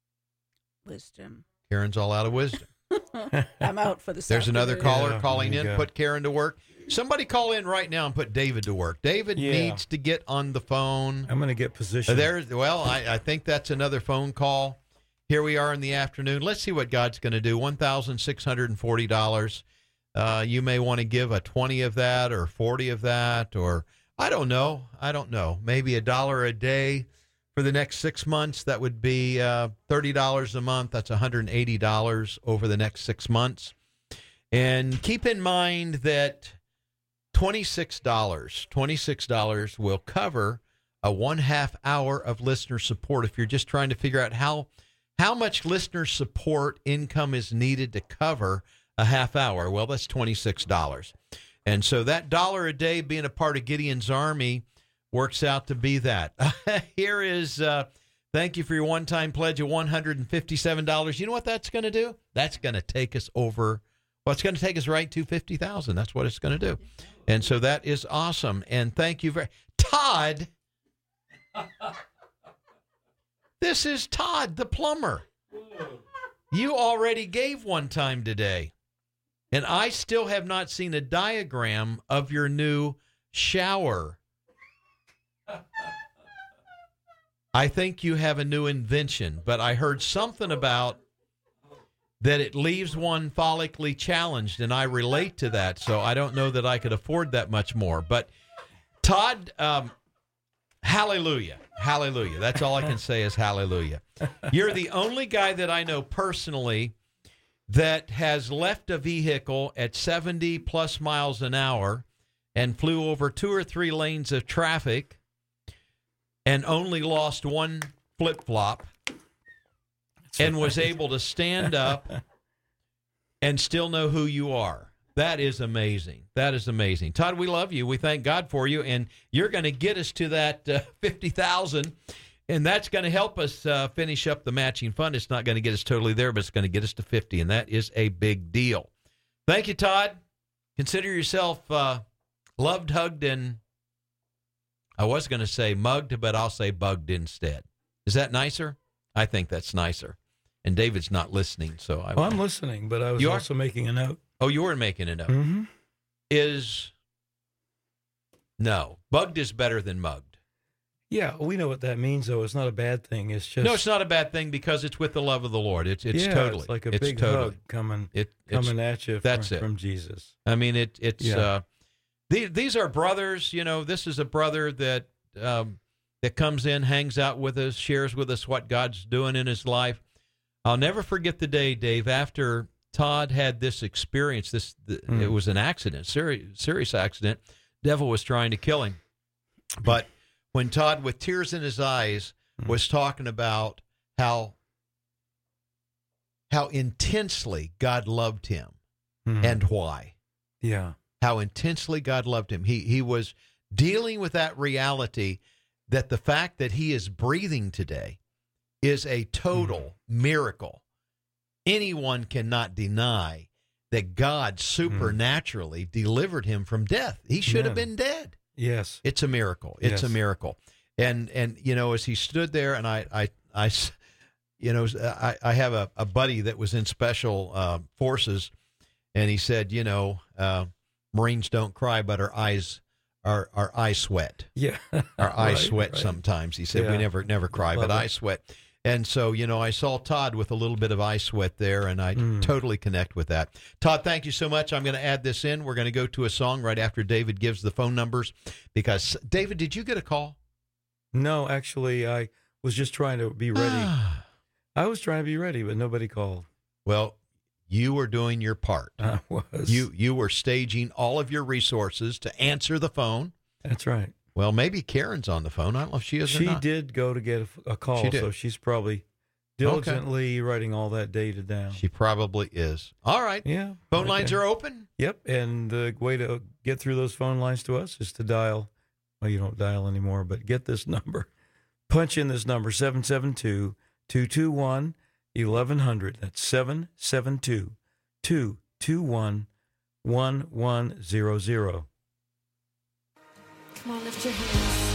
[SPEAKER 8] Wisdom.
[SPEAKER 2] Karen's all out of wisdom.
[SPEAKER 8] I'm out for the
[SPEAKER 2] There's another caller
[SPEAKER 3] Yeah,
[SPEAKER 2] calling
[SPEAKER 3] there
[SPEAKER 2] in.
[SPEAKER 3] you go.
[SPEAKER 2] Put Karen to work. Somebody call in right now and put David to work. David
[SPEAKER 3] Yeah.
[SPEAKER 2] needs to get on the phone.
[SPEAKER 3] I'm going to get positioned.
[SPEAKER 2] There's well, I, I think that's another phone call. Here we are in the afternoon. Let's see what God's going to do. One thousand six hundred forty dollars. Uh, you may want to give a twenty of that, or forty of that, or I don't know. I don't know. Maybe a dollar a day for the next six months. That would be uh, thirty dollars a month. That's one hundred eighty dollars over the next six months. And keep in mind that twenty-six dollars. twenty-six dollars will cover a one-half hour of listener support if you're just trying to figure out how how much listener support income is needed to cover a half hour. Well, that's twenty-six dollars. And so that dollar a day being a part of Gideon's Army works out to be that. Here is, uh, thank you for your one-time pledge of one hundred fifty-seven dollars. You know what that's going to do? That's going to take us over, well, it's going to take us right to fifty thousand dollars. That's what it's going to do. And so that is awesome. And thank you very Todd. This is Todd, the plumber. You already gave one time today. And I still have not seen a diagram of your new shower. I think you have a new invention, but I heard something about that it leaves one follically challenged, and I relate to that, so I don't know that I could afford that much more. But, Todd, um, hallelujah. Hallelujah. That's all I can say is hallelujah. You're the only guy that I know personally that has left a vehicle at seventy plus miles an hour and flew over two or three lanes of traffic and only lost one flip-flop and was able to stand up and still know who you are. That is amazing. That is amazing. Todd, we love you. We thank God for you, and you're going to get us to that uh, fifty thousand dollars. And that's going to help us uh, finish up the matching fund. It's not going to get us totally there, but it's going to get us to fifty, and that is a big deal. Thank you, Todd. Consider yourself uh, loved, hugged, and I was going to say mugged, but I'll say bugged instead. Is that nicer? I think that's nicer. And David's not listening, so I.
[SPEAKER 3] Well, I'm listening, but I was
[SPEAKER 2] you
[SPEAKER 3] also
[SPEAKER 2] are?
[SPEAKER 3] making a note.
[SPEAKER 2] Oh, you were making a note.
[SPEAKER 3] Mm-hmm.
[SPEAKER 2] Is no bugged is better than mugged.
[SPEAKER 3] Yeah, we know what that means, though. It's not a bad thing. It's just
[SPEAKER 2] no, it's not a bad thing because it's with the love of the Lord. It's it's
[SPEAKER 3] yeah,
[SPEAKER 2] totally
[SPEAKER 3] it's like a
[SPEAKER 2] it's
[SPEAKER 3] big
[SPEAKER 2] totally,
[SPEAKER 3] hug coming
[SPEAKER 2] it,
[SPEAKER 3] coming at you.
[SPEAKER 2] That's
[SPEAKER 3] from,
[SPEAKER 2] it
[SPEAKER 3] from Jesus.
[SPEAKER 2] I mean, it it's
[SPEAKER 3] Yeah.
[SPEAKER 2] uh, these these are brothers. You know, this is a brother that um, that comes in, hangs out with us, shares with us what God's doing in his life. I'll never forget the day, Dave, after Todd had this experience. This the,
[SPEAKER 3] Mm.
[SPEAKER 2] it was an accident, serious serious accident. Devil was trying to kill him, but when Todd, with tears in his eyes, was talking about how how intensely God loved him
[SPEAKER 3] Mhm.
[SPEAKER 2] and why.
[SPEAKER 3] Yeah.
[SPEAKER 2] How intensely God loved him. He he was dealing with that reality that the fact that he is breathing today is a total
[SPEAKER 3] Mm.
[SPEAKER 2] miracle. Anyone cannot deny that God supernaturally delivered him from death. He should have
[SPEAKER 3] Amen.
[SPEAKER 2] been dead.
[SPEAKER 3] Yes.
[SPEAKER 2] It's a miracle. It's
[SPEAKER 3] Yes.
[SPEAKER 2] a miracle. And, and, you know, as he stood there and I, I, I you know, I, I have a, a buddy that was in special uh, forces, and he said, you know, uh, Marines don't cry, but our eyes, our, our eyes sweat.
[SPEAKER 3] Yeah.
[SPEAKER 2] Our eyes
[SPEAKER 3] Right,
[SPEAKER 2] sweat
[SPEAKER 3] right.
[SPEAKER 2] sometimes. He said, we
[SPEAKER 3] Yeah.
[SPEAKER 2] never, never cry,
[SPEAKER 3] Love
[SPEAKER 2] but
[SPEAKER 3] it.
[SPEAKER 2] I sweat. And so, you know, I saw Todd with a little bit of eye sweat there, and I
[SPEAKER 3] Mm.
[SPEAKER 2] totally connect with that. Todd, thank you so much. I'm going to add this in. We're going to go to a song right after David gives the phone numbers. Because, David, did you get a call?
[SPEAKER 3] No, actually, I was just trying to be ready. I was trying to be ready, but nobody called.
[SPEAKER 2] Well, you were doing your part.
[SPEAKER 3] I was.
[SPEAKER 2] You you were staging all of your resources to answer the phone.
[SPEAKER 3] That's right.
[SPEAKER 2] Well, maybe Karen's on the phone. I don't know if she is or
[SPEAKER 3] She
[SPEAKER 2] not.
[SPEAKER 3] did go to get a, a call,
[SPEAKER 2] She did.
[SPEAKER 3] so she's probably diligently writing all that data down.
[SPEAKER 2] She probably is. All right.
[SPEAKER 3] yeah.
[SPEAKER 2] Phone
[SPEAKER 3] okay.
[SPEAKER 2] lines are open.
[SPEAKER 3] Yep, and the way to get through those phone lines to us is to dial, well, you don't dial anymore, but get this number. Punch in this number, seven seven two, two two one, eleven hundred. That's seven seven two, two two one, one one zero zero.
[SPEAKER 7] Come on, lift your hands.